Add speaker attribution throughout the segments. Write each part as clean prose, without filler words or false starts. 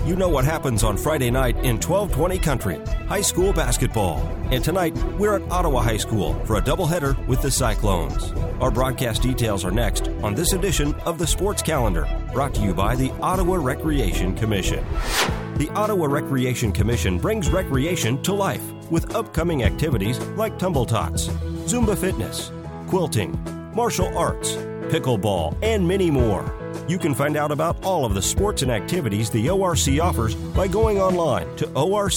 Speaker 1: You know what happens on Friday night in 1220 Country, high school basketball. And tonight, we're at Ottawa High School for a doubleheader with the Cyclones. Our broadcast details are next on this edition of the Sports Calendar, brought to you by the Ottawa Recreation Commission. The Ottawa Recreation Commission brings recreation to life with upcoming activities like tumble tots, Zumba fitness, quilting, martial arts, pickleball, and many more. You can find out about all of the sports and activities the ORC offers by going online to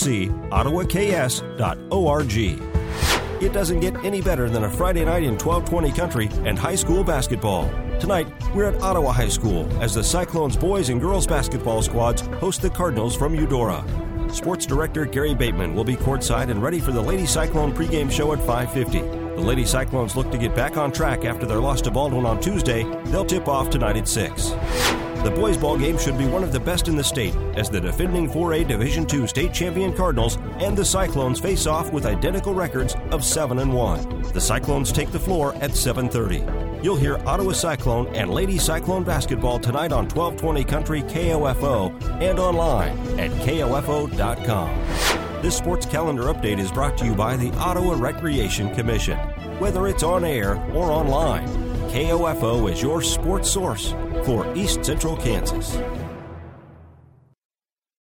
Speaker 1: orcottawaks.org. It doesn't get any better than a Friday night in 1220 Country and high school basketball. Tonight, we're at Ottawa High School as the Cyclones boys and girls basketball squads host the Cardinals from Eudora. Sports Director Gary Bateman will be courtside and ready for the Lady Cyclone pregame show at 5:50. The Lady Cyclones look to get back on track after their loss to Baldwin on Tuesday. They'll tip off tonight at 6. The boys' ball game should be one of the best in the state as the defending 4A Division II state champion Cardinals and the Cyclones face off with identical records of 7-1. The Cyclones take the floor at 7:30. You'll hear Ottawa Cyclone and Lady Cyclone basketball tonight on 1220 Country KOFO and online at KOFO.com. This sports calendar update is brought to you by the Ottawa Recreation Commission. Whether it's on air or online, KOFO is your sports source for East Central Kansas.